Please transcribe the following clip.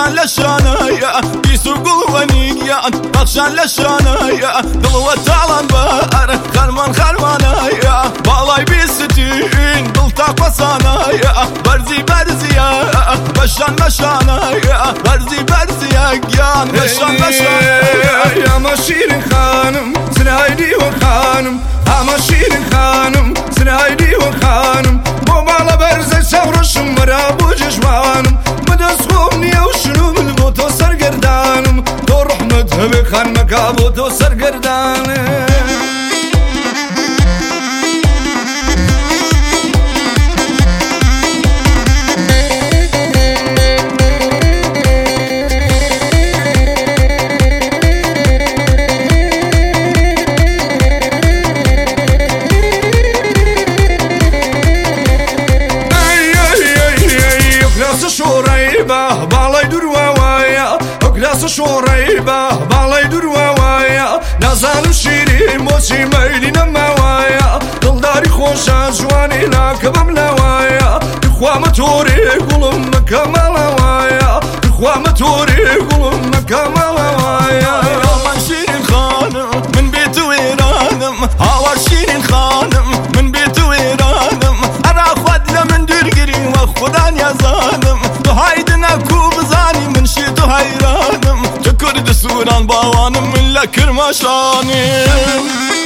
بخشان لشانايا بيسوق ونيان بخشان لشانايا دلوة تعلن بار خرمانايا بالاي بيستين دلتاق وصانايا برزيا بشانايا برزيا جان بشانايا يا مشير خانم سنايدي وخانم مشير خانم سنايدي وخانم بومالا برزي سورشم مرابو جشوانم مدسخومني وشنو من بوتو سرگردانم تو رحمت هبه خان مكا بوتو سرگردانم باڵای دوورواوایە ئەو کراسە شۆڕەیبە باڵای دوورواوایە نازانم شیری مۆچی مەیلی نەماوایە دڵداری خۆشە جوانی لاکە بەم لاوایە دخوامە تۆری گوڵم مەکە ماڵاوایە دخوامە تۆری گوڵم مەکە ماڵاوایە من شیرین خانم من بێت وێرانم هاوار شیرین خانم من بێت وێرانم هەرا خواد لە من دوورگری وە خودان یازانم حیرانم که کرد سوران باوانم من لکر ماشانم